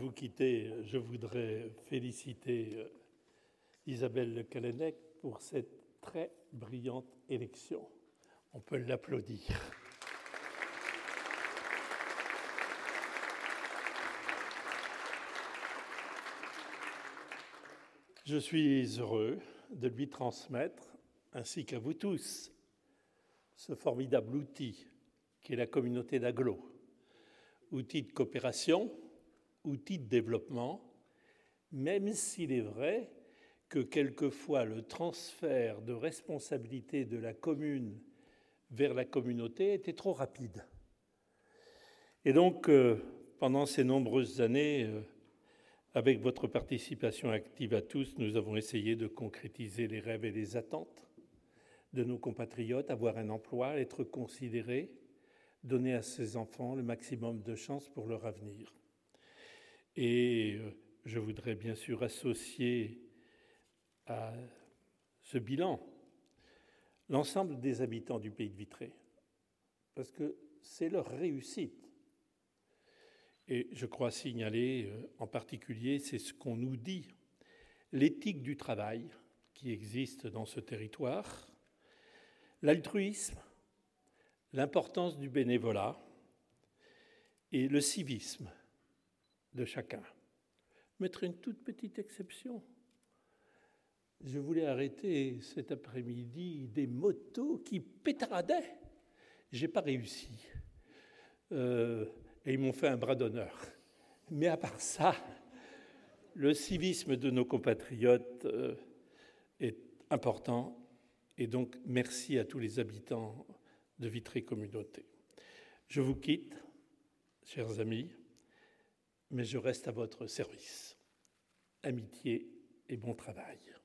vous quitter, je voudrais féliciter Isabelle Le Callennec pour cette très brillante élection. On peut l'applaudir. Je suis heureux de lui transmettre, ainsi qu'à vous tous, ce formidable outil qu'est la communauté d'agglos. Outil de coopération, outil de développement, même s'il est vrai que quelquefois le transfert de responsabilité de la commune vers la communauté était trop rapide. Et donc, pendant ces nombreuses années, avec votre participation active à tous, nous avons essayé de concrétiser les rêves et les attentes de nos compatriotes, avoir un emploi, être considérés, donner à ces enfants le maximum de chances pour leur avenir. Et je voudrais bien sûr associer à ce bilan l'ensemble des habitants du pays de Vitré, parce que c'est leur réussite. Et je crois signaler en particulier, c'est ce qu'on nous dit, l'éthique du travail qui existe dans ce territoire, l'altruisme, l'importance du bénévolat et le civisme de chacun. Mettre une toute petite exception. Je voulais arrêter cet après-midi des motos qui pétaradaient. Je n'ai pas réussi. Et ils m'ont fait un bras d'honneur. Mais à part ça, le civisme de nos compatriotes est important. Et donc, merci à tous les habitants de Vitré Communauté. Je vous quitte, chers amis, mais je reste à votre service. Amitié et bon travail.